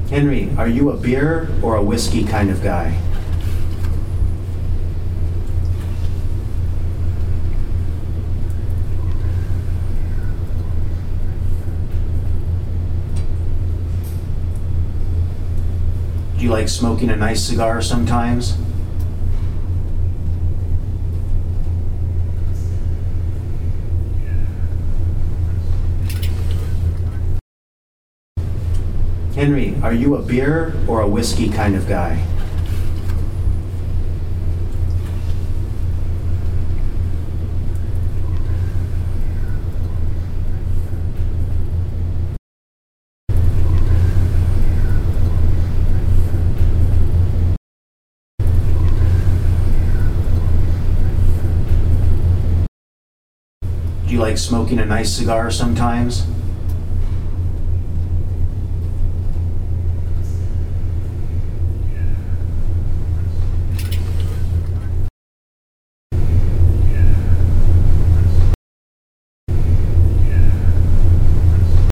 Henry, are you a beer or a whiskey kind of guy? Do you like smoking a nice cigar sometimes? Henry, are you a beer or a whiskey kind of guy? Do you like smoking a nice cigar sometimes?